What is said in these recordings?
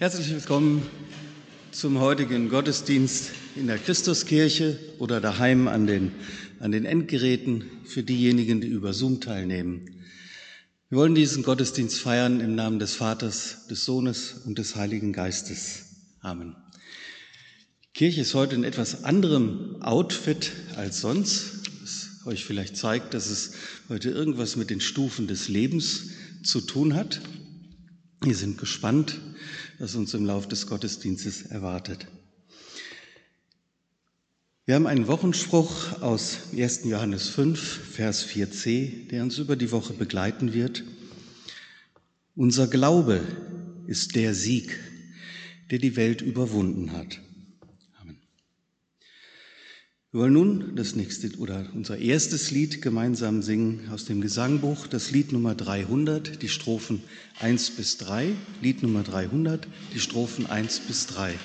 Herzlich willkommen zum heutigen Gottesdienst in der Christuskirche oder daheim an den Endgeräten für diejenigen, die über Zoom teilnehmen. Wir wollen diesen Gottesdienst feiern im Namen des Vaters, des Sohnes und des Heiligen Geistes. Amen. Die Kirche ist heute in etwas anderem Outfit als sonst. Das euch vielleicht zeigt, dass es heute irgendwas mit den Stufen des Lebens zu tun hat. Wir sind gespannt, was uns im Lauf des Gottesdienstes erwartet. Wir haben einen Wochenspruch aus 1. Johannes 5, Vers 4c, der uns über die Woche begleiten wird. Unser Glaube ist der Sieg, der die Welt überwunden hat. Amen. Wir wollen nun unser erstes Lied gemeinsam singen aus dem Gesangbuch, das Lied Nummer 300, die Strophen 1 bis 3. Lied Nummer 300, die Strophen 1 bis 3.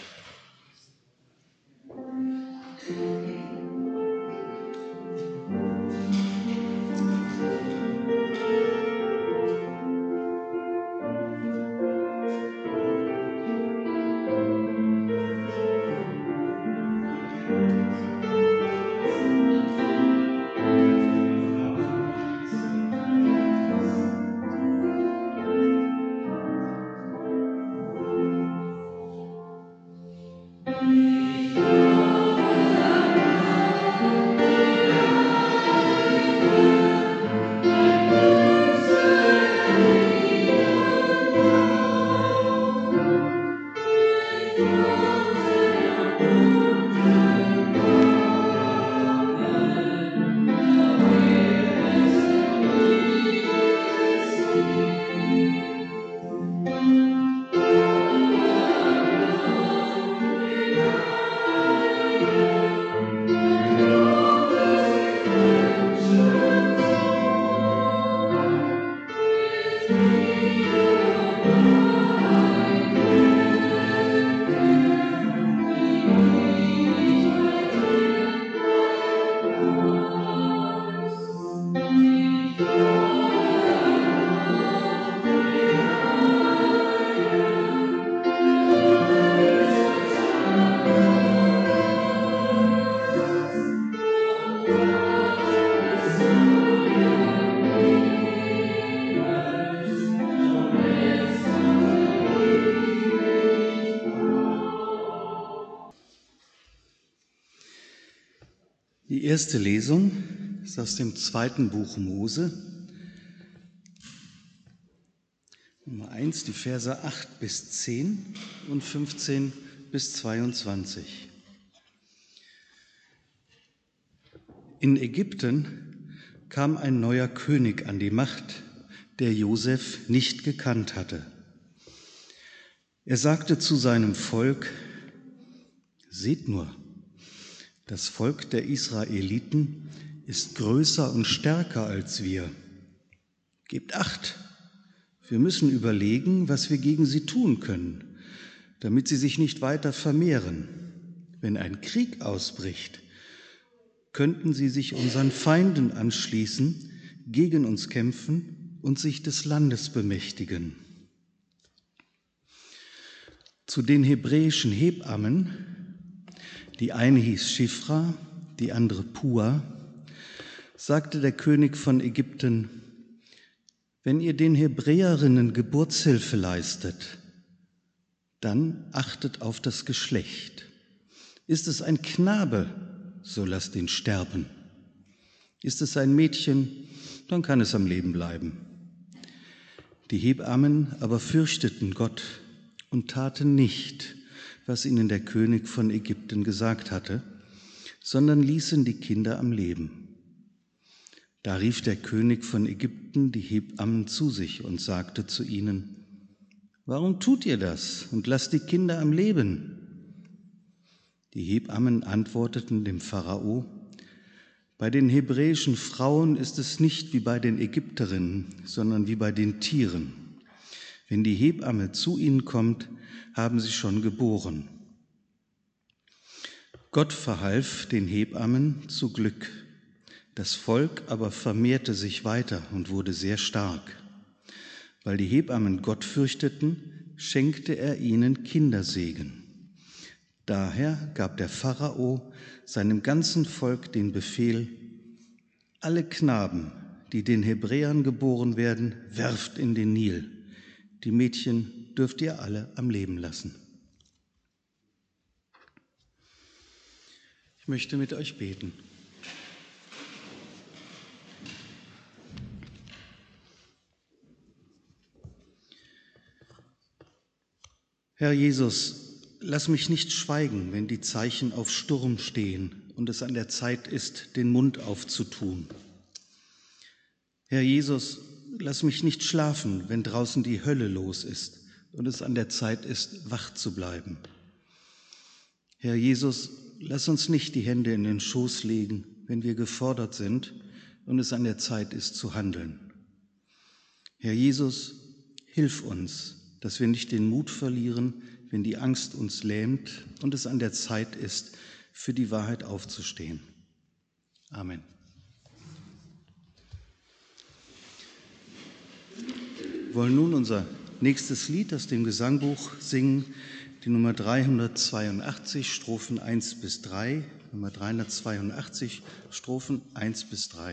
Die erste Lesung ist aus dem 2. Buch Mose, Nummer 1, die Verse 8 bis 10 und 15 bis 22. In Ägypten kam ein neuer König an die Macht, der Josef nicht gekannt hatte. Er sagte zu seinem Volk: Seht nur, das Volk der Israeliten ist größer und stärker als wir. Gebt Acht, wir müssen überlegen, was wir gegen sie tun können, damit sie sich nicht weiter vermehren. Wenn ein Krieg ausbricht, könnten sie sich unseren Feinden anschließen, gegen uns kämpfen und sich des Landes bemächtigen. Zu den hebräischen Hebammen, die eine hieß Schifra, die andere Pua, sagte der König von Ägypten: Wenn ihr den Hebräerinnen Geburtshilfe leistet, dann achtet auf das Geschlecht. Ist es ein Knabe, so lasst ihn sterben. Ist es ein Mädchen, dann kann es am Leben bleiben. Die Hebammen aber fürchteten Gott und taten nicht, was ihnen der König von Ägypten gesagt hatte, sondern ließen die Kinder am Leben. Da rief der König von Ägypten die Hebammen zu sich und sagte zu ihnen: Warum tut ihr das und lasst die Kinder am Leben? Die Hebammen antworteten dem Pharao: Bei den hebräischen Frauen ist es nicht wie bei den Ägypterinnen, sondern wie bei den Tieren. Wenn die Hebamme zu ihnen kommt, haben sie schon geboren. Gott verhalf den Hebammen zu Glück. Das Volk aber vermehrte sich weiter und wurde sehr stark. Weil die Hebammen Gott fürchteten, schenkte er ihnen Kindersegen. Daher gab der Pharao seinem ganzen Volk den Befehl: Alle Knaben, die den Hebräern geboren werden, werft in den Nil. Die Mädchen dürft ihr alle am Leben lassen. Ich möchte mit euch beten. Herr Jesus, lass mich nicht schweigen, wenn die Zeichen auf Sturm stehen und es an der Zeit ist, den Mund aufzutun. Herr Jesus, lass mich nicht schlafen, wenn draußen die Hölle los ist und es an der Zeit ist, wach zu bleiben. Herr Jesus, lass uns nicht die Hände in den Schoß legen, wenn wir gefordert sind und es an der Zeit ist, zu handeln. Herr Jesus, hilf uns, dass wir nicht den Mut verlieren, wenn die Angst uns lähmt und es an der Zeit ist, für die Wahrheit aufzustehen. Amen. Wir wollen nun unser nächstes Lied aus dem Gesangbuch singen, die Nummer 382, Strophen 1 bis 3. Nummer 382, Strophen 1 bis 3.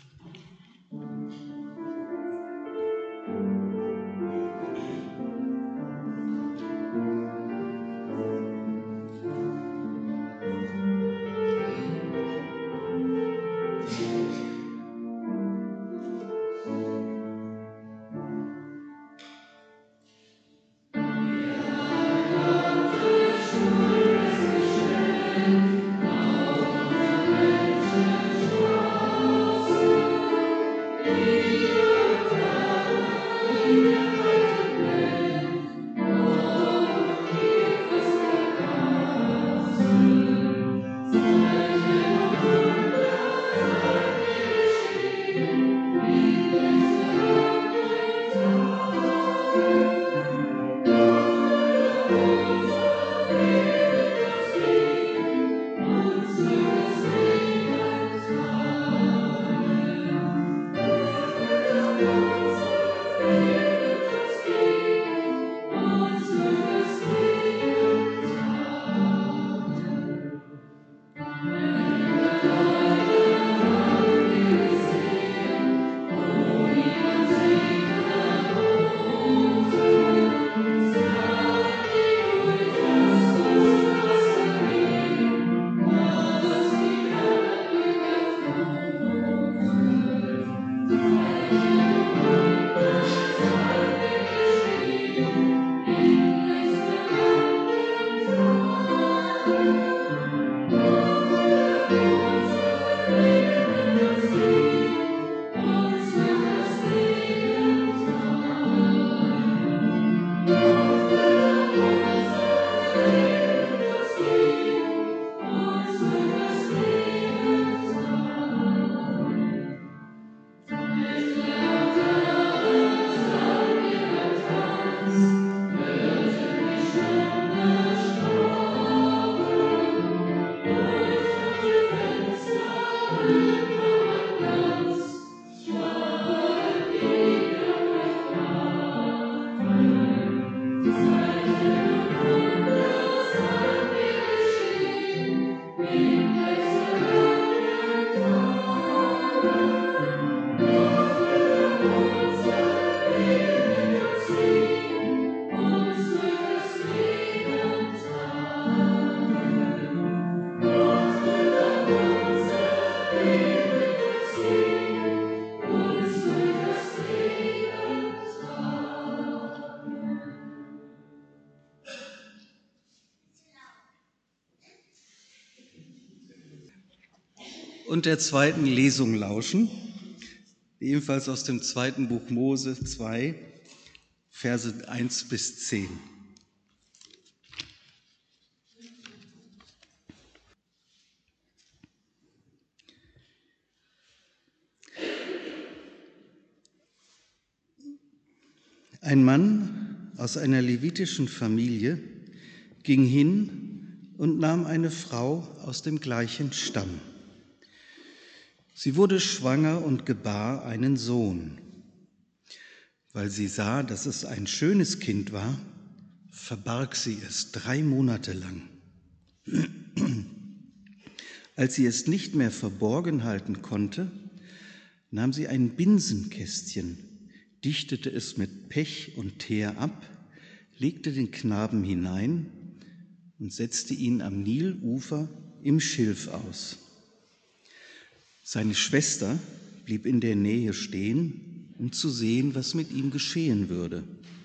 Und der zweiten Lesung lauschen, ebenfalls aus dem zweiten Buch Mose 2, Verse 1 bis 10. Ein Mann aus einer levitischen Familie ging hin und nahm eine Frau aus dem gleichen Stamm. Sie wurde schwanger und gebar einen Sohn. Weil sie sah, dass es ein schönes Kind war, verbarg sie es 3 Monate lang. Als sie es nicht mehr verborgen halten konnte, nahm sie ein Binsenkästchen, dichtete es mit Pech und Teer ab, legte den Knaben hinein und setzte ihn am Nilufer im Schilf aus. Seine Schwester blieb in der Nähe stehen, um zu sehen, was mit ihm geschehen würde.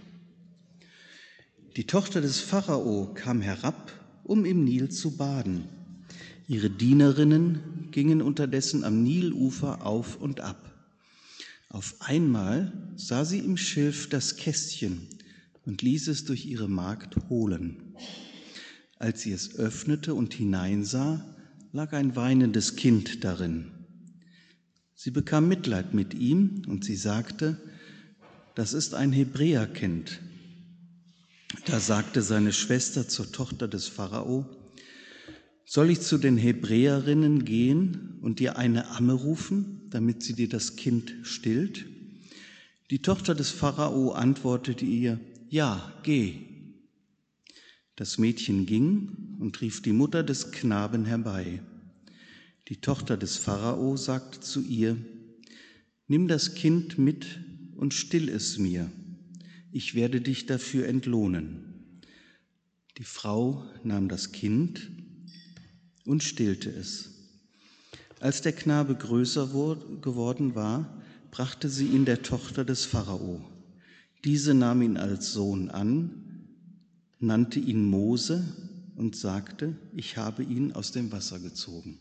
Die Tochter des Pharao kam herab, um im Nil zu baden. Ihre Dienerinnen gingen unterdessen am Nilufer auf und ab. Auf einmal sah sie im Schilf das Kästchen und ließ es durch ihre Magd holen. Als sie es öffnete und hineinsah, lag ein weinendes Kind darin. Sie bekam Mitleid mit ihm und sie sagte, das ist ein Hebräerkind. Da sagte seine Schwester zur Tochter des Pharao, soll ich zu den Hebräerinnen gehen und dir eine Amme rufen, damit sie dir das Kind stillt? Die Tochter des Pharao antwortete ihr, ja, geh. Das Mädchen ging und rief die Mutter des Knaben herbei. Die Tochter des Pharao sagte zu ihr, nimm das Kind mit und still es mir. Ich werde dich dafür entlohnen. Die Frau nahm das Kind und stillte es. Als der Knabe größer geworden war, brachte sie ihn der Tochter des Pharao. Diese nahm ihn als Sohn an, nannte ihn Mose und sagte, ich habe ihn aus dem Wasser gezogen.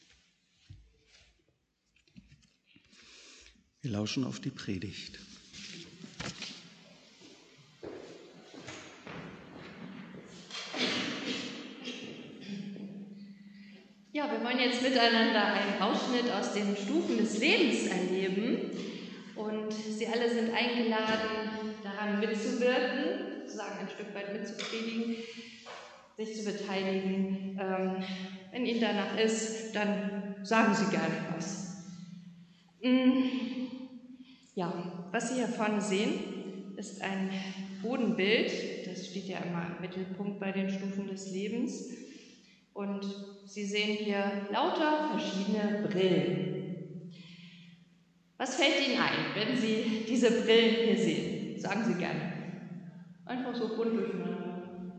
Wir lauschen auf die Predigt. Ja, wir wollen jetzt miteinander einen Ausschnitt aus den Stufen des Lebens erleben und Sie alle sind eingeladen, daran mitzuwirken, sozusagen ein Stück weit mitzupredigen, sich zu beteiligen. Wenn Ihnen danach ist, dann sagen Sie gerne was. Ja, was Sie hier vorne sehen, ist ein Bodenbild. Das steht ja immer im Mittelpunkt bei den Stufen des Lebens. Und Sie sehen hier lauter verschiedene Brillen. Was fällt Ihnen ein, wenn Sie diese Brillen hier sehen? Sagen Sie gerne. Einfach so bunt durcheinander.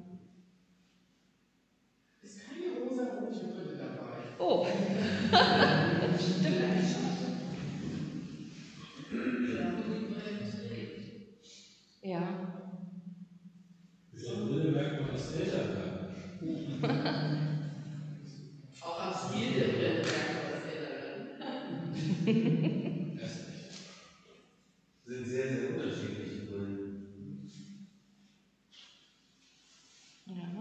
Ist keine rosa-rote Brille dabei. Oh, stimmt. Ja. Mit der Brille merkt man, was älter werden. Auch am Stil der Brille merkt man das älter werden. Das ist recht. Das sind sehr, sehr unterschiedliche Brillen. Ja.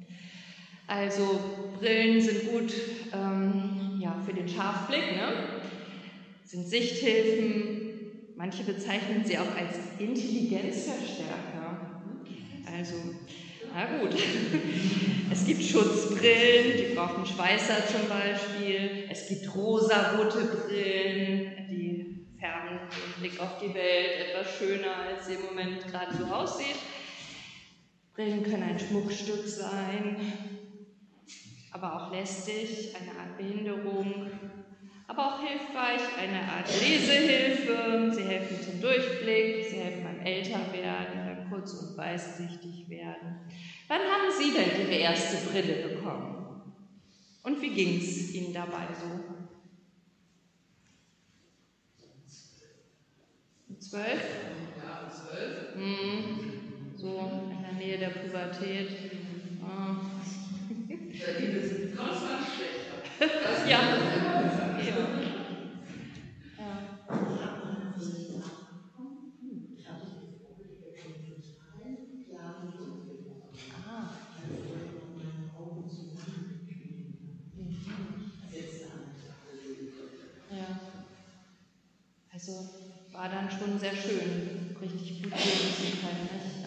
Also Brillen sind gut für den Scharfblick, ne? Sind Sichthilfen. Manche bezeichnen sie auch als Intelligenzverstärker. Also, na gut. Es gibt Schutzbrillen, die brauchen Schweißer zum Beispiel. Es gibt rosarote Brillen, die färben den Blick auf die Welt etwas schöner, als sie im Moment gerade so aussieht. Brillen können ein Schmuckstück sein, aber auch lästig, eine Art Behinderung, aber auch hilfreich, eine Art Lesehilfe. Sie helfen zum Durchblick, sie helfen beim Älterwerden, beim kurz- und weitsichtig werden. Wann haben Sie denn Ihre erste Brille bekommen? Und wie ging es Ihnen dabei so? 12? Ja, 12. So in der Nähe der Pubertät. Die sind konstant schlechter. Ja. Also war dann schon sehr schön, richtig gut sehen zu können. Nicht?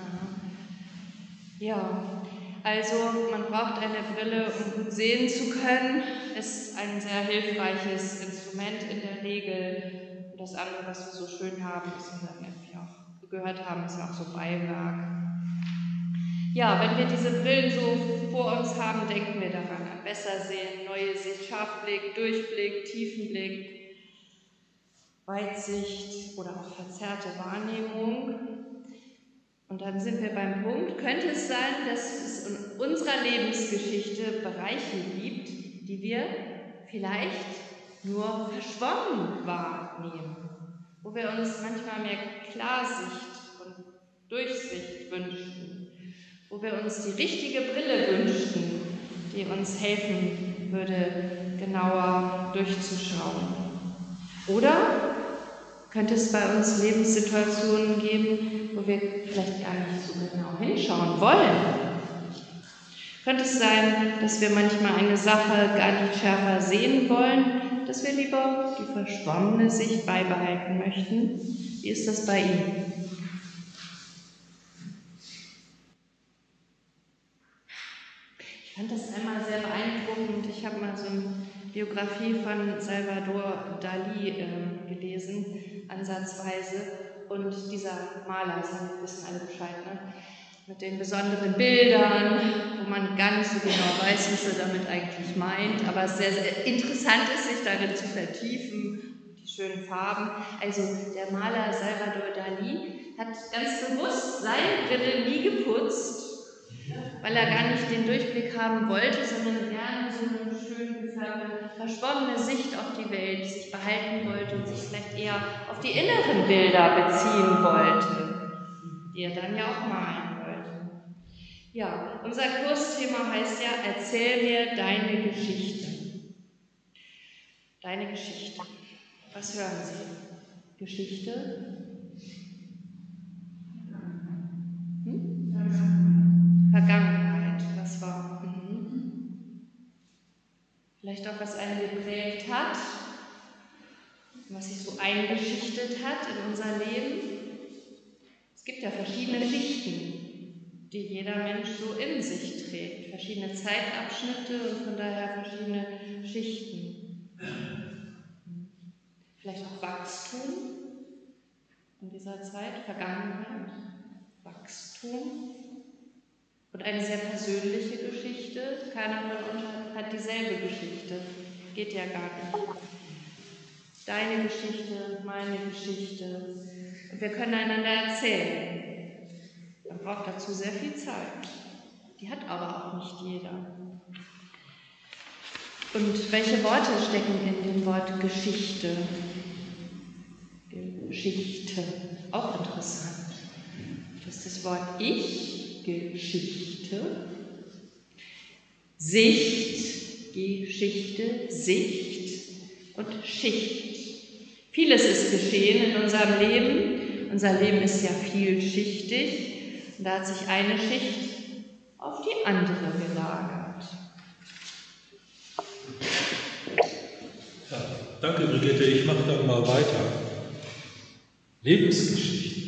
Ja, also man braucht eine Brille, um gut sehen zu können. Ist ein sehr hilfreiches Instrument in der Regel. Und das andere, was wir so schön haben, ist dann irgendwie auch gehört haben, ist ja auch so Beiwerk. Ja, wenn wir diese Brillen so vor uns haben, denken wir daran an Bessersehen, neue Sicht, Scharfblick, Durchblick, Tiefenblick, Weitsicht oder auch verzerrte Wahrnehmung. Und dann sind wir beim Punkt, könnte es sein, dass es in unserer Lebensgeschichte Bereiche gibt, die wir vielleicht nur verschwommen wahrnehmen, wo wir uns manchmal mehr Klarsicht und Durchsicht wünschen, wo wir uns die richtige Brille wünschen, die uns helfen würde, genauer durchzuschauen. Oder könnte es bei uns Lebenssituationen geben, wo wir vielleicht gar nicht so genau hinschauen wollen? Könnte es sein, dass wir manchmal eine Sache gar nicht schärfer sehen wollen, dass wir lieber die verschwommene Sicht beibehalten möchten? Wie ist das bei Ihnen? Ich fand das einmal sehr beeindruckend. Ich habe mal so eine Biografie von Salvador Dalí gelesen, ansatzweise. Und dieser Maler, Sie wissen alle Bescheid, ne? Mit den besonderen Bildern, wo man gar nicht so genau weiß, was er damit eigentlich meint. Aber es sehr, sehr interessant ist, sich darin zu vertiefen, die schönen Farben. Also der Maler Salvador Dalí hat ganz bewusst seine Brille nie geputzt, weil er gar nicht den Durchblick haben wollte, sondern gerne so eine schön gefärbte, verschwommene Sicht auf die Welt sich behalten wollte und sich vielleicht eher auf die inneren Bilder beziehen wollte, die er dann ja auch malen wollte. Ja, unser Kursthema heißt ja, erzähl mir deine Geschichte. Deine Geschichte. Was hören Sie? Geschichte? Vergangenheit, was war? Vielleicht auch, was einen geprägt hat, was sich so eingeschichtet hat in unser Leben. Es gibt ja verschiedene Schichten, die jeder Mensch so in sich trägt. Verschiedene Zeitabschnitte und von daher verschiedene Schichten. Vielleicht auch Wachstum in dieser Zeit, Vergangenheit, Wachstum. Und eine sehr persönliche Geschichte. Keiner von uns hat dieselbe Geschichte. Geht ja gar nicht. Deine Geschichte, meine Geschichte. Und wir können einander erzählen. Man braucht dazu sehr viel Zeit. Die hat aber auch nicht jeder. Und welche Worte stecken in dem Wort Geschichte? Geschichte. Auch interessant. Das ist das Wort Ich. Geschichte, Sicht, Geschichte, Sicht und Schicht. Vieles ist geschehen in unserem Leben. Unser Leben ist ja vielschichtig und da hat sich eine Schicht auf die andere gelagert. Ja, danke Brigitte, ich mache dann mal weiter. Lebensgeschichte.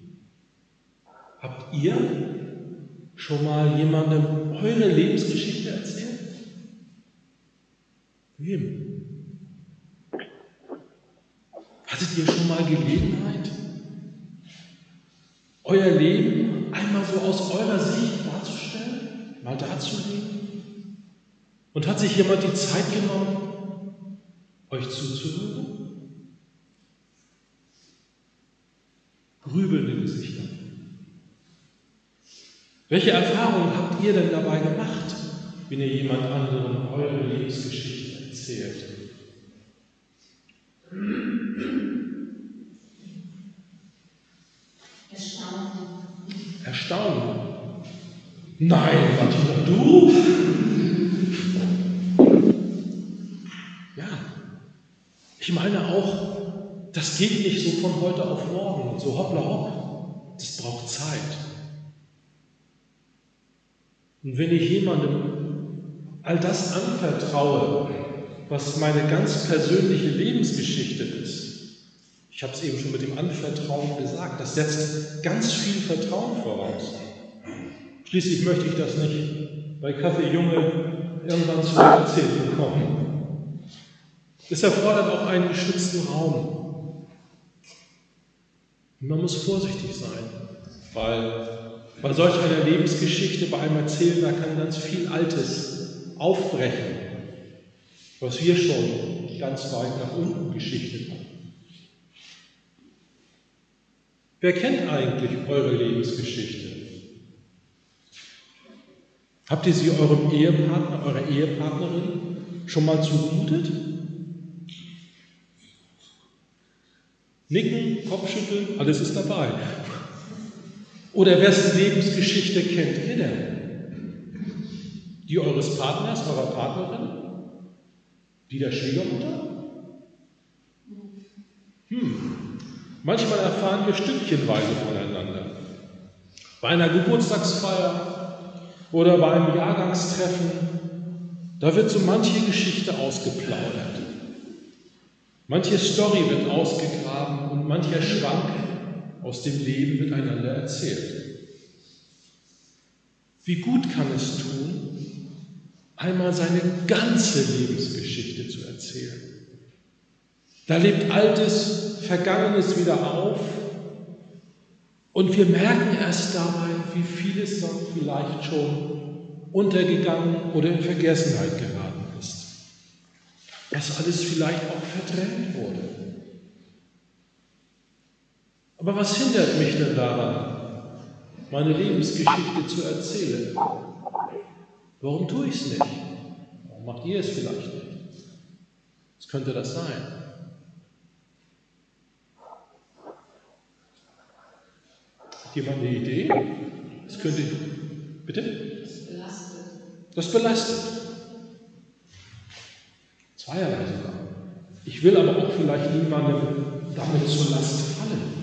Habt ihr schon mal jemandem eure Lebensgeschichte erzählt? Wem? Hattet ihr schon mal Gelegenheit, euer Leben einmal so aus eurer Sicht darzustellen, mal darzulegen? Und hat sich jemand die Zeit genommen, euch zuzuhören? Grübelnde Gesichter. Welche Erfahrungen habt ihr denn dabei gemacht, wenn ihr jemand anderem eure Lebensgeschichte erzählt? Erstaunen. Nein, Martina, du? Ja, ich meine auch, das geht nicht so von heute auf morgen, so hoppla hopp. Das braucht Zeit. Und wenn ich jemandem all das anvertraue, was meine ganz persönliche Lebensgeschichte ist, ich habe es eben schon mit dem Anvertrauen gesagt, das setzt ganz viel Vertrauen voraus. Schließlich möchte ich das nicht bei Kaffee Junge irgendwann zurückerzählt bekommen. Es erfordert auch einen geschützten Raum. Und man muss vorsichtig sein, weil Bei solch einer Lebensgeschichte, bei einem Erzähler kann ganz viel Altes aufbrechen, was wir schon ganz weit nach unten geschichtet haben. Wer kennt eigentlich eure Lebensgeschichte? Habt ihr sie eurem Ehepartner, eurer Ehepartnerin schon mal zugemutet? Nicken, Kopfschütteln, alles ist dabei. Oder wessen Lebensgeschichte kennt ihr denn? Die eures Partners, eurer Partnerin? Die der Schwiegermutter? Manchmal erfahren wir stückchenweise voneinander. Bei einer Geburtstagsfeier oder bei einem Jahrgangstreffen, da wird so manche Geschichte ausgeplaudert. Manche Story wird ausgegraben und mancher Schwank aus dem Leben miteinander erzählt. Wie gut kann es tun, einmal seine ganze Lebensgeschichte zu erzählen. Da lebt Altes, Vergangenes wieder auf und wir merken erst dabei, wie vieles dann vielleicht schon untergegangen oder in Vergessenheit geraten ist. Was alles vielleicht auch verdrängt wurde. Aber was hindert mich denn daran, meine Lebensgeschichte zu erzählen? Warum tue ich es nicht? Warum macht ihr es vielleicht nicht? Was könnte das sein? Hat jemand eine Idee? Das könnte. Bitte? Das belastet. Zweierlei sogar. Ich will aber auch vielleicht niemandem damit zur Last fallen.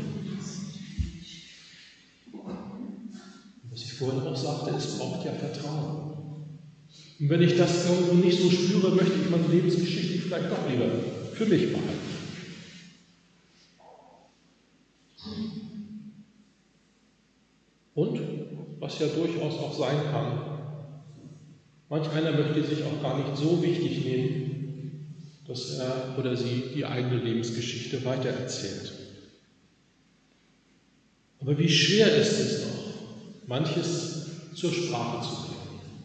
Was ich vorhin auch sagte, es braucht ja Vertrauen. Und wenn ich das irgendwo nicht so spüre, möchte ich meine Lebensgeschichte vielleicht doch lieber für mich behalten. Und, was ja durchaus auch sein kann, manch einer möchte sich auch gar nicht so wichtig nehmen, dass er oder sie die eigene Lebensgeschichte weitererzählt. Aber wie schwer ist es noch, manches zur Sprache zu bringen?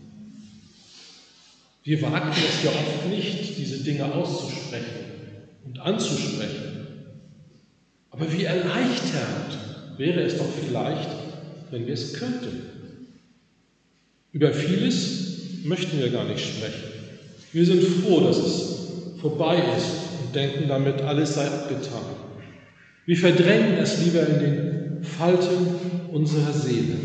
Wir wagen es ja oft nicht, diese Dinge auszusprechen und anzusprechen. Aber wie erleichternd wäre es doch vielleicht, wenn wir es könnten. Über vieles möchten wir gar nicht sprechen. Wir sind froh, dass es vorbei ist und denken damit, alles sei abgetan. Wir verdrängen es lieber in den Falten unserer Seele.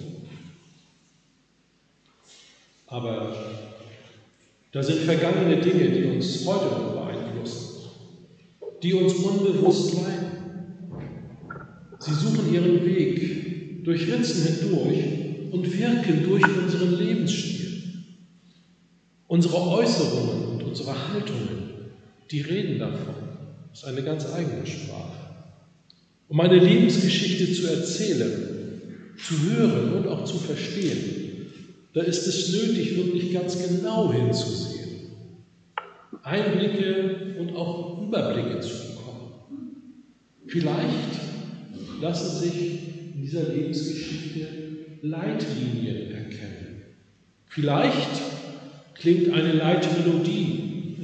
Aber da sind vergangene Dinge, die uns heute noch beeinflussen, die uns unbewusst leiden. Sie suchen ihren Weg durch Ritzen hindurch und wirken durch unseren Lebensstil. Unsere Äußerungen und unsere Haltungen, die reden davon. Das ist eine ganz eigene Sprache. Um eine Lebensgeschichte zu erzählen, zu hören und auch zu verstehen, da ist es nötig, wirklich ganz genau hinzusehen, Einblicke und auch Überblicke zu bekommen. Vielleicht lassen sich in dieser Lebensgeschichte Leitlinien erkennen. Vielleicht klingt eine Leitmelodie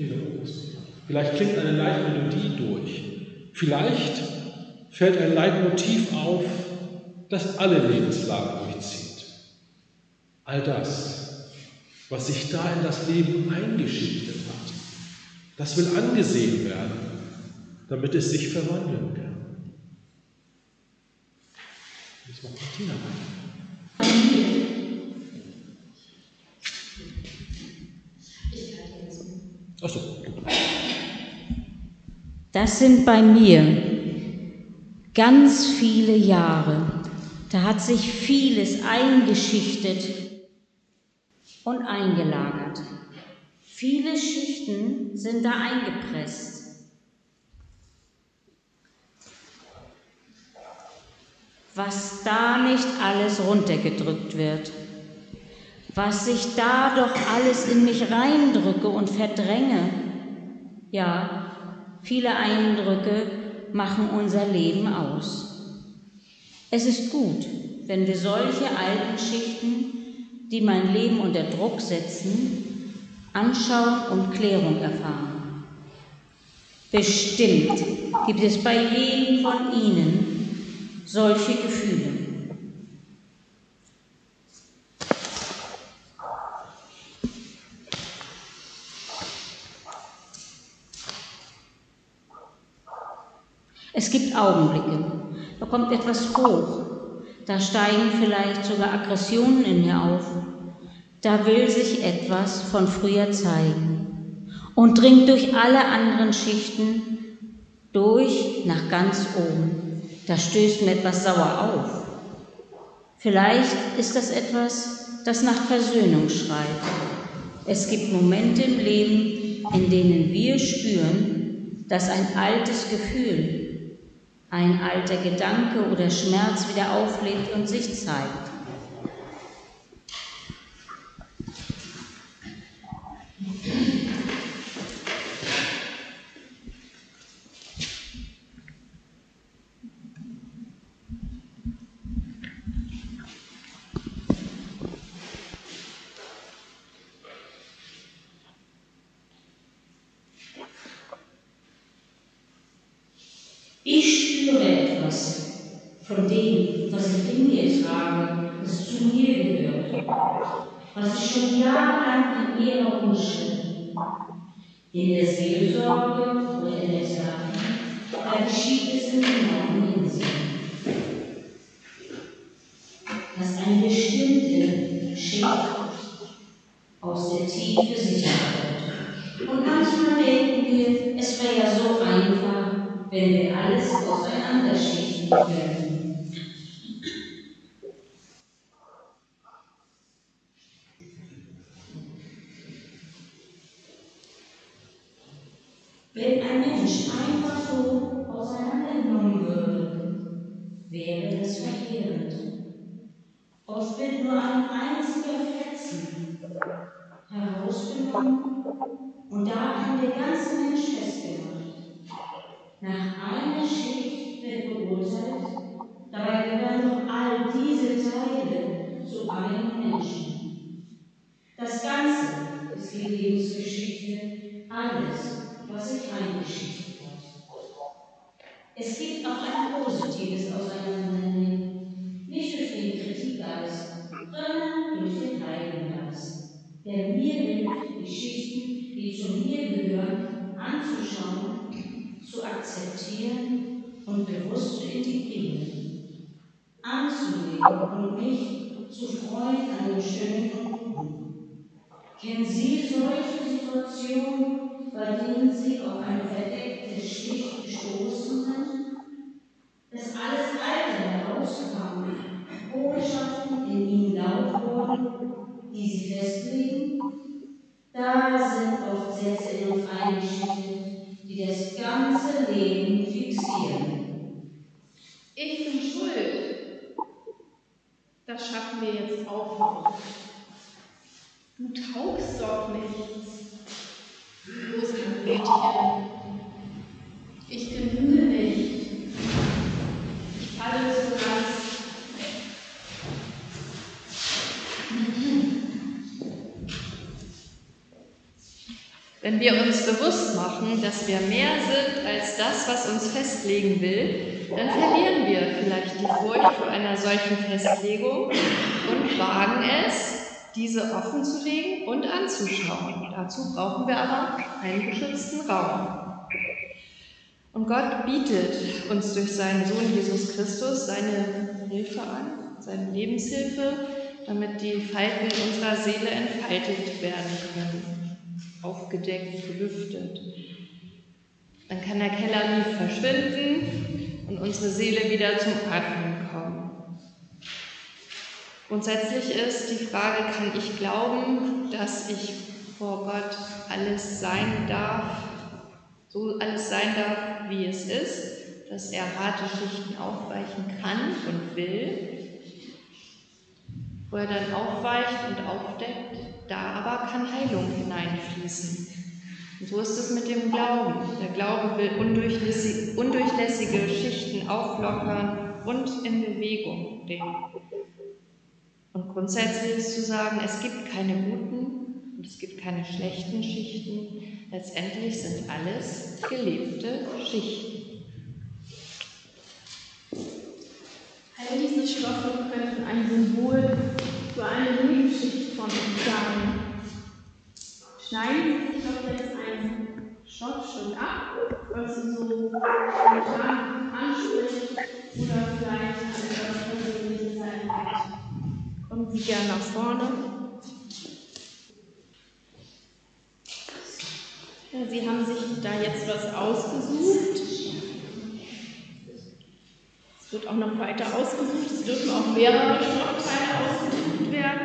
durch. Vielleicht fällt ein Leitmotiv auf, das alle Lebenslagen durchzieht. All das, was sich da in das Leben eingeschichtet hat, das will angesehen werden, damit es sich verwandeln kann. Jetzt macht Martina weiter. Achso. Das sind bei mir ganz viele Jahre. Da hat sich vieles eingeschichtet und eingelagert. Viele Schichten sind da eingepresst. Was da nicht alles runtergedrückt wird, was ich da doch alles in mich reindrücke und verdränge. Ja, viele Eindrücke machen unser Leben aus. Es ist gut, wenn wir solche alten Schichten, die mein Leben unter Druck setzen, anschauen und Klärung erfahren. Bestimmt gibt es bei jedem von Ihnen solche Gefühle. Es gibt Augenblicke, da kommt etwas hoch, da steigen vielleicht sogar Aggressionen in mir auf, da will sich etwas von früher zeigen und dringt durch alle anderen Schichten durch nach ganz oben. Da stößt mir etwas sauer auf. Vielleicht ist das etwas, das nach Versöhnung schreit. Es gibt Momente im Leben, in denen wir spüren, dass ein altes Gefühl, ein alter Gedanke oder Schmerz wieder auflebt und sich zeigt. Ich spüre etwas von dem, was ich in mir trage, das zu mir gehört, was ich schon jahrelang in mir herumschleppe. In der Seelsorge oder in der Therapie, da geschieht es in genauen Hinsicht. Dass eine bestimmte Schicht aus der Tiefe sichtbar wird. Und manchmal denken wir, es wäre ja so einfach, wenn wir alles auseinanderschichten können. Wenn ein Mensch einfach so auseinandergenommen würde, wäre das verheerend. Oft wird nur ein einziger Fetzen herausgenommen und daran der ganze Mensch festgemacht. Nach einer Schicht wird beurteilt, dabei gehören doch all diese Teile zu einem Menschen. Das Ganze ist die Lebensgeschichte, alles, was sich eingeschichtet hat. Es gibt auch ein positives Auseinandernehmen, nicht durch den Kritikgeist, sondern durch den Heiligen Geist, der mir hilft, die Schichten, die zu mir gehören, anzuschauen, zu akzeptieren und bewusst zu integrieren, anzunehmen und mich zu freuen an dem Schönen und Guten. Kennen Sie solche Situationen, bei denen Sie auf eine verdeckte Schicht gestoßen sind? Dass alles Alte herauskam, Botschaften in Ihnen laut wurden, die Sie festlegen? Da sind oft Sätze in uns eingeschichtet, die das ganze Leben fixieren. Ich bin schuld. Das schaffen wir jetzt auch noch. Du taugst doch nichts. Los, Mädchen. Ich genüge nicht. Ich falle zu Last. Wenn wir uns bewusst machen, dass wir mehr sind als das, was uns festlegen will, dann verlieren wir vielleicht die Furcht vor einer solchen Festlegung und wagen es, diese offenzulegen und anzuschauen. Dazu brauchen wir aber einen geschützten Raum. Und Gott bietet uns durch seinen Sohn Jesus Christus seine Hilfe an, seine Lebenshilfe, damit die Falten unserer Seele entfaltet werden können. Aufgedeckt, gelüftet. Dann kann der Keller nie verschwinden und unsere Seele wieder zum Atmen kommen. Grundsätzlich ist die Frage, kann ich glauben, dass ich vor Gott alles sein darf, so alles sein darf, wie es ist, dass er harte Schichten aufweichen kann und will, wo er dann aufweicht und aufdeckt, da aber kann Heilung hineinfließen. Und so ist es mit dem Glauben. Der Glaube will undurchlässige Schichten auflockern und in Bewegung bringen. Und grundsätzlich ist zu sagen, es gibt keine guten und es gibt keine schlechten Schichten. Letztendlich sind alles gelebte Schichten. All diese Stoffe könnten ein Symbol für eine Lebensschicht von uns sein. Schneiden Sie sich doch jetzt ein Stoffstück ab, was Sie so spontan anspricht oder vielleicht an etwas Persönliches erinnert. Kommen Sie gerne nach vorne. Ja, Sie haben sich da jetzt was ausgesucht. Es wird auch noch weiter ausgesucht. Es dürfen auch mehrere Stoffteile ausgesucht werden.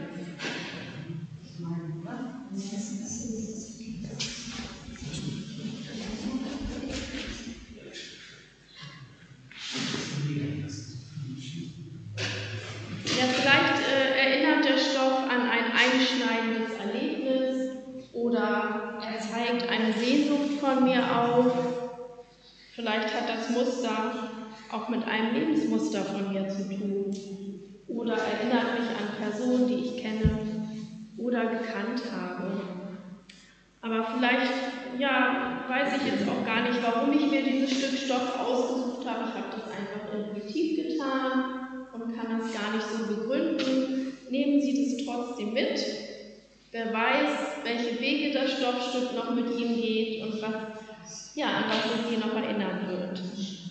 Ja, vielleicht erinnert der Stoff an ein einschneidendes Erlebnis oder er zeigt eine Sehnsucht von mir auf. Vielleicht hat das Muster auch mit einem Lebensmuster von mir zu tun oder erinnert mich an Personen, die ich kenne oder gekannt habe. Aber vielleicht, ja, weiß ich jetzt auch gar nicht, warum ich mir dieses Stück Stoff ausgesucht habe. Ich habe das einfach intuitiv getan und kann das gar nicht so begründen. Nehmen Sie das trotzdem mit. Wer weiß, welche Wege das Stoffstück noch mit Ihnen geht und was, ja, an was es Sie noch erinnern wird.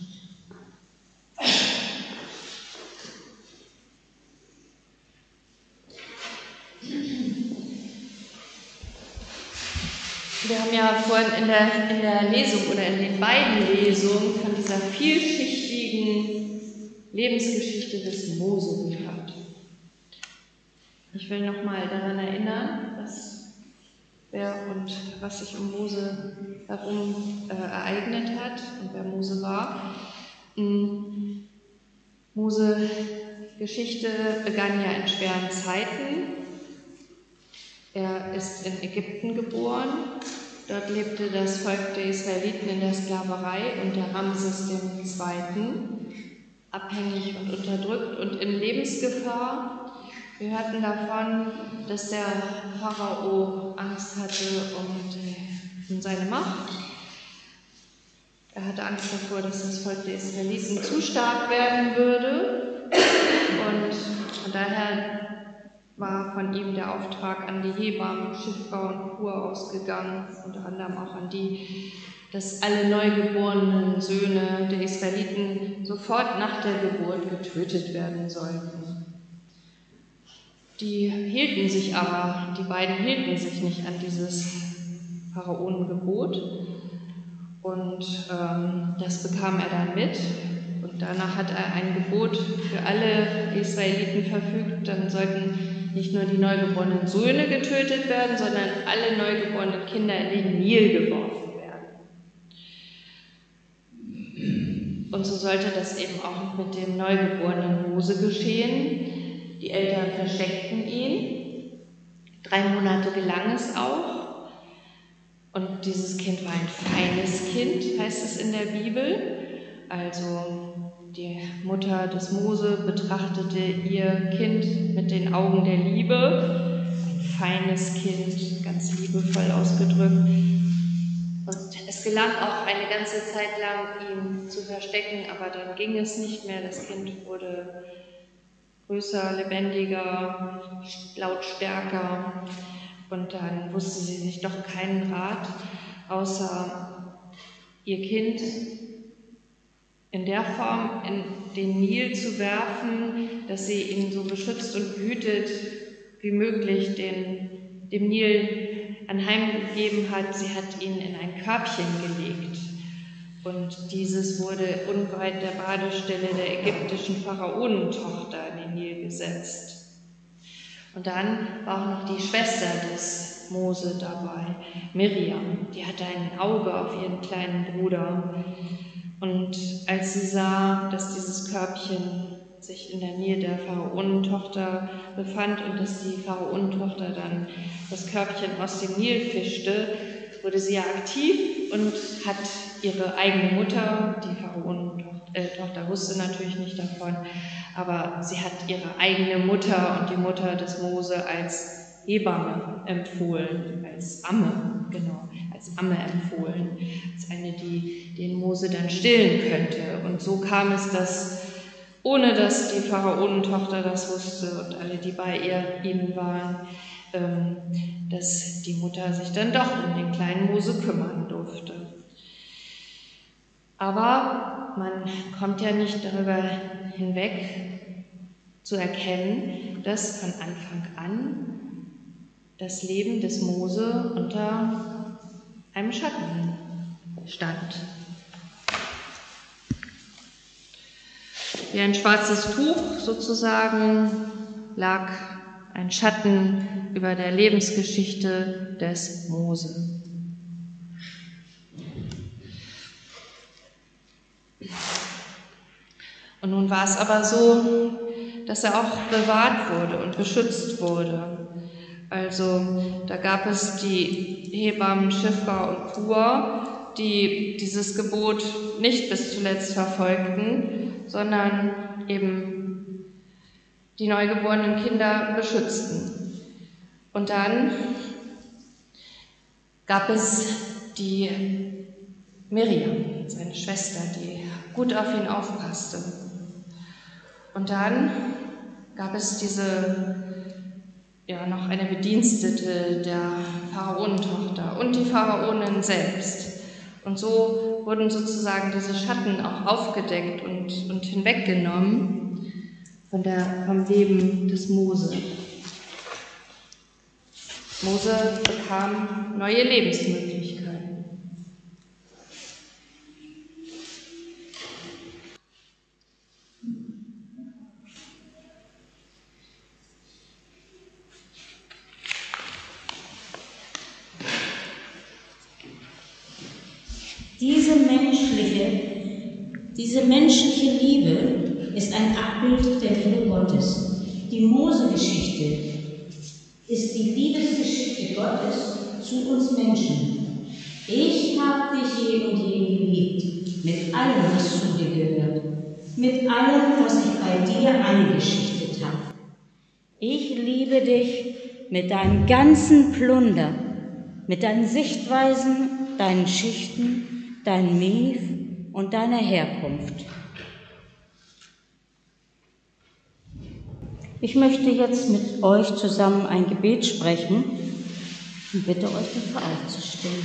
Wir haben ja vorhin in der Lesung oder in den beiden Lesungen von dieser vielschichtigen Lebensgeschichte des Mose gehört. Ich will nochmal daran erinnern, wer und was sich um Mose herum ereignet hat und wer Mose war. Mose Geschichte begann ja in schweren Zeiten. Er ist in Ägypten geboren. Dort lebte das Volk der Israeliten in der Sklaverei unter Ramses II. Abhängig und unterdrückt und in Lebensgefahr. Wir hörten davon, dass der Pharao Angst hatte um seine Macht. Er hatte Angst davor, dass das Volk der Israeliten zu stark werden würde. Und von daher war von ihm der Auftrag an die Hebammen, Schiffbau und Kur ausgegangen, unter anderem auch an die, dass alle neugeborenen Söhne der Israeliten sofort nach der Geburt getötet werden sollten. Die beiden hielten sich nicht an dieses Pharaonengebot und das bekam er dann mit. Und danach hat er ein Gebot für alle Israeliten verfügt, dann sollten nicht nur die neugeborenen Söhne getötet werden, sondern alle neugeborenen Kinder in den Nil geworfen werden. Und so sollte das eben auch mit dem neugeborenen Mose geschehen. Die Eltern versteckten ihn. 3 Monate gelang es auch. Und dieses Kind war ein feines Kind, heißt es in der Bibel. Also die Mutter des Mose betrachtete ihr Kind mit den Augen der Liebe. Ein feines Kind, ganz liebevoll ausgedrückt. Und es gelang auch eine ganze Zeit lang, ihn zu verstecken, aber dann ging es nicht mehr. Das Kind wurde größer, lebendiger, lautstärker. Und dann wusste sie sich doch keinen Rat, außer ihr Kind in der Form in den Nil zu werfen, dass sie ihn so beschützt und behütet wie möglich dem Nil anheimgegeben hat. Sie hat ihn in ein Körbchen gelegt und dieses wurde unweit der Badestelle der ägyptischen Pharaonentochter in den Nil gesetzt. Und dann war auch noch die Schwester des Mose dabei, Miriam. Die hatte ein Auge auf ihren kleinen Bruder. Und als sie sah, dass dieses Körbchen sich in der Nähe der Pharaonentochter befand und dass die Pharaonentochter dann das Körbchen aus dem Nil fischte, wurde sie ja aktiv und hat ihre eigene Mutter, die Pharaonentochter, Tochter wusste natürlich nicht davon, aber sie hat ihre eigene Mutter und die Mutter des Mose als Hebamme empfohlen, als Amme, genau, als Amme empfohlen, als eine, die den Mose dann stillen könnte. Und so kam es, dass, ohne dass die Pharaonentochter das wusste und alle, die bei ihnen waren, dass die Mutter sich dann doch um den kleinen Mose kümmern durfte. Aber man kommt ja nicht darüber hinweg zu erkennen, dass von Anfang an das Leben des Mose unter einem Schatten stand. Wie ein schwarzes Tuch sozusagen lag ein Schatten über der Lebensgeschichte des Mose. Und nun war es aber so, dass er auch bewahrt wurde und beschützt wurde. Also da gab es die Hebammen Schifra und Pua, die dieses Gebot nicht bis zuletzt verfolgten, sondern eben die neugeborenen Kinder beschützten. Und dann gab es die Miriam, seine Schwester, die gut auf ihn aufpasste. Und dann gab es noch eine Bedienstete der Pharaonentochter und die Pharaonin selbst. Und so wurden sozusagen diese Schatten auch aufgedeckt und hinweggenommen vom Leben des Mose. Mose bekam neue Lebensmöglichkeiten. Diese menschliche Liebe ist ein Abbild der Liebe Gottes. Die Mose-Geschichte ist die Liebesgeschichte Gottes zu uns Menschen. Ich habe dich je und je geliebt, mit allem, was zu dir gehört, mit allem, was ich bei dir eingeschichtet habe. Ich liebe dich mit deinem ganzen Plunder, mit deinen Sichtweisen, deinen Schichten, deinem Mief und deiner Herkunft. Ich möchte jetzt mit euch zusammen ein Gebet sprechen und bitte euch dafür aufzustehen.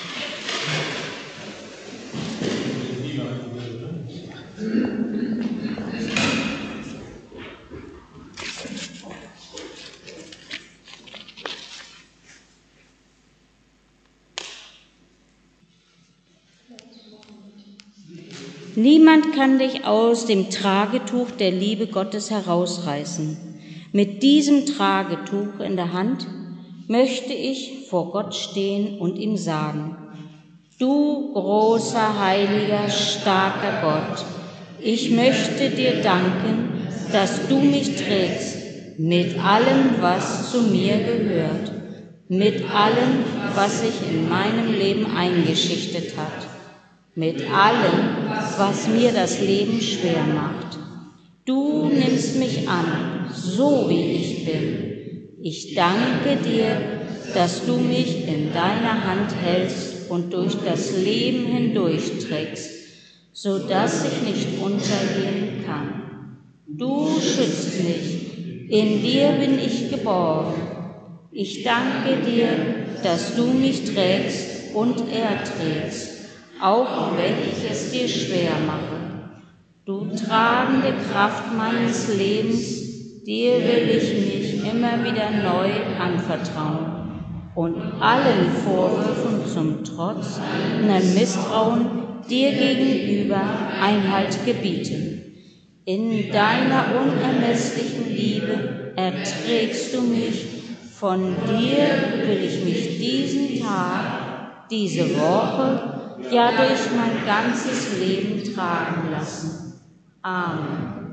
Niemand kann dich aus dem Tragetuch der Liebe Gottes herausreißen. Mit diesem Tragetuch in der Hand möchte ich vor Gott stehen und ihm sagen: Du großer, heiliger, starker Gott, ich möchte dir danken, dass du mich trägst mit allem, was zu mir gehört, mit allem, was sich in meinem Leben eingeschichtet hat, mit allem, was mir das Leben schwer macht. Du nimmst mich an, so wie ich bin. Ich danke dir, dass du mich in deiner Hand hältst und durch das Leben hindurchträgst, so dass ich nicht untergehen kann. Du schützt mich, in dir bin ich geborgen. Ich danke dir, dass du mich trägst und erträgst, auch wenn ich es dir schwer mache. Du tragende Kraft meines Lebens, dir will ich mich immer wieder neu anvertrauen und allen Vorwürfen zum Trotz und einem Misstrauen dir gegenüber Einhalt gebieten. In deiner unermesslichen Liebe erträgst du mich, von dir will ich mich diesen Tag, diese Woche, ja durch mein ganzes Leben tragen lassen. Amen.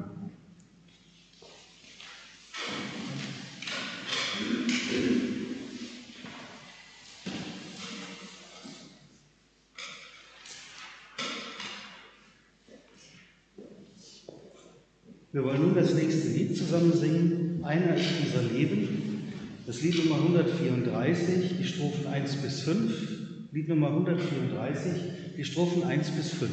Wir wollen nun das nächste Lied zusammen singen. Einer ist unser Leben. Das Lied Nummer 134, die Strophen 1 bis 5. Lied Nummer 134, die Strophen 1 bis 5.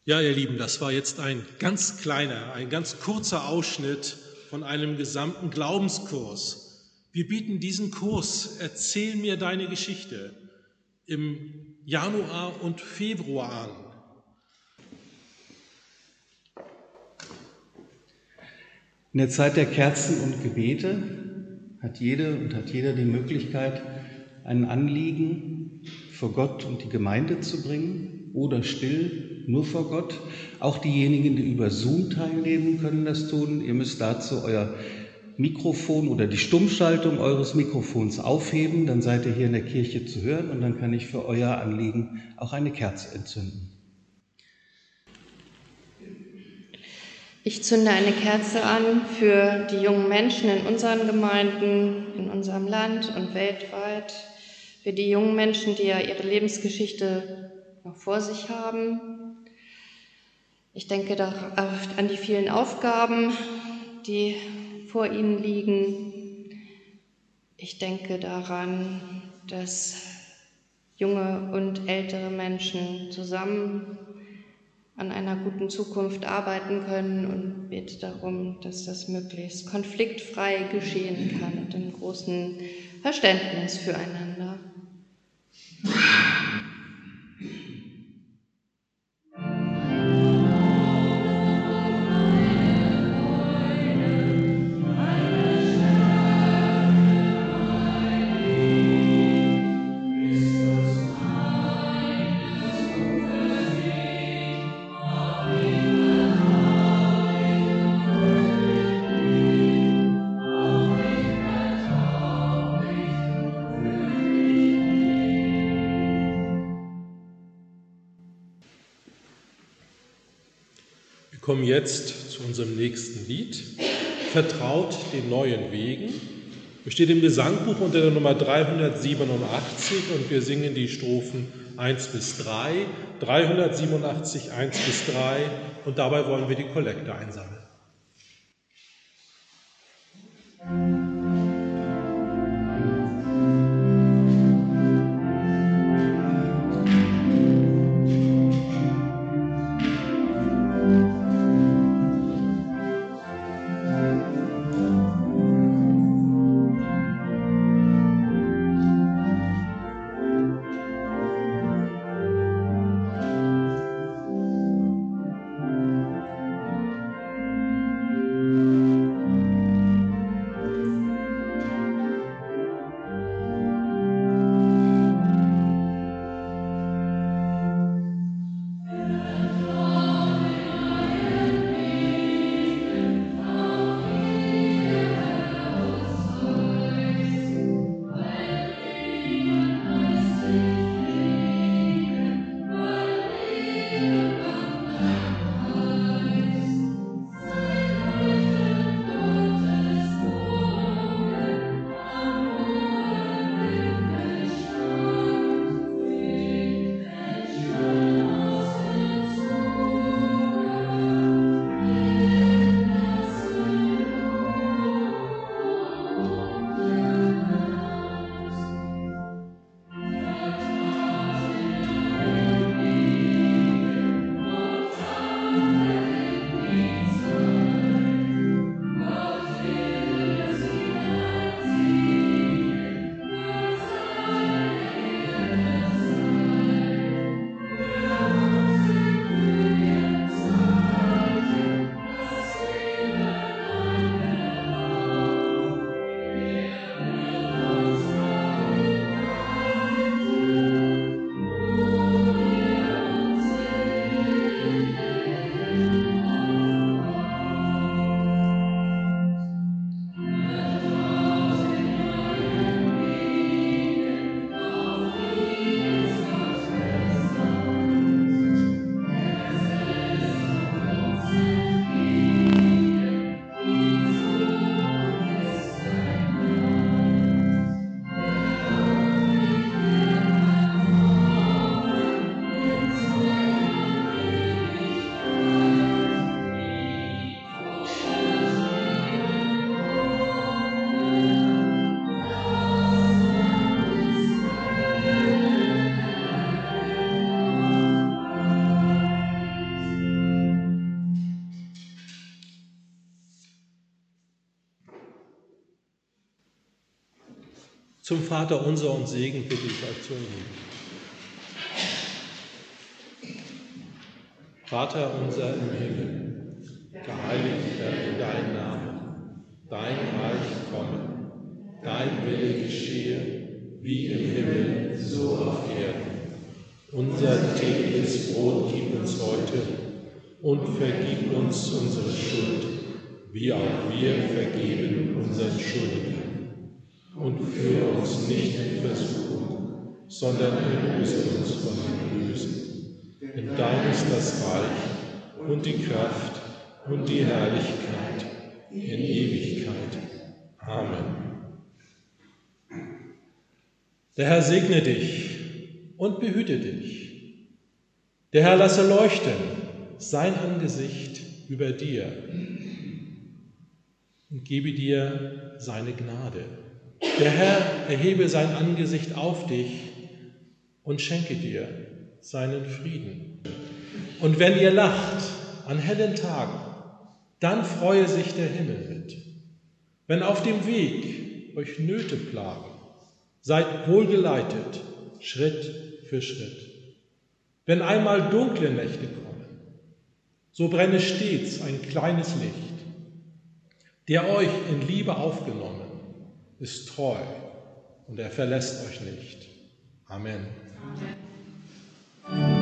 Ja, ihr Lieben, das war jetzt ein ganz kleiner, ein ganz kurzer Ausschnitt von einem gesamten Glaubenskurs. Wir bieten diesen Kurs Erzähl mir deine Geschichte im Januar und Februar an. In der Zeit der Kerzen und Gebete hat jede und hat jeder die Möglichkeit, ein Anliegen vor Gott und die Gemeinde zu bringen oder still nur vor Gott. Auch diejenigen, die über Zoom teilnehmen, können das tun. Ihr müsst dazu euer Mikrofon oder die Stummschaltung eures Mikrofons aufheben, dann seid ihr hier in der Kirche zu hören und dann kann ich für euer Anliegen auch eine Kerze entzünden. Ich zünde eine Kerze an für die jungen Menschen in unseren Gemeinden, in unserem Land und weltweit, für die jungen Menschen, die ja ihre Lebensgeschichte noch vor sich haben. Ich denke doch an die vielen Aufgaben, die vor ihnen liegen. Ich denke daran, dass junge und ältere Menschen zusammen an einer guten Zukunft arbeiten können und bete darum, dass das möglichst konfliktfrei geschehen kann und im großen Verständnis füreinander. Wir kommen jetzt zu unserem nächsten Lied, Vertraut den neuen Wegen. Es steht im Gesangbuch unter der Nummer 387 und wir singen die Strophen 1 bis 3, 387, 1 bis 3 und dabei wollen wir die Kollekte einsammeln. Zum Vater unser und Segen bitte ich euch zu erheben. Vater unser im Himmel, geheiligt werde dein Name, dein Reich komme, dein Wille geschehe, wie im Himmel, so auf Erden. Unser tägliches Brot gib uns heute und vergib uns unsere Schuld, wie auch wir vergeben unseren Schuldigern. Und führe uns nicht in Versuchung, sondern erlöse uns von dem Bösen. Denn dein ist das Reich und die Kraft und die Herrlichkeit in Ewigkeit. Amen. Der Herr segne dich und behüte dich. Der Herr lasse leuchten sein Angesicht über dir und gebe dir seine Gnade. Der Herr erhebe sein Angesicht auf dich und schenke dir seinen Frieden. Und wenn ihr lacht an hellen Tagen, dann freue sich der Himmel mit. Wenn auf dem Weg euch Nöte plagen, seid wohlgeleitet, Schritt für Schritt. Wenn einmal dunkle Nächte kommen, so brenne stets ein kleines Licht. Der euch in Liebe aufgenommen ist treu und er verlässt euch nicht. Amen. Amen.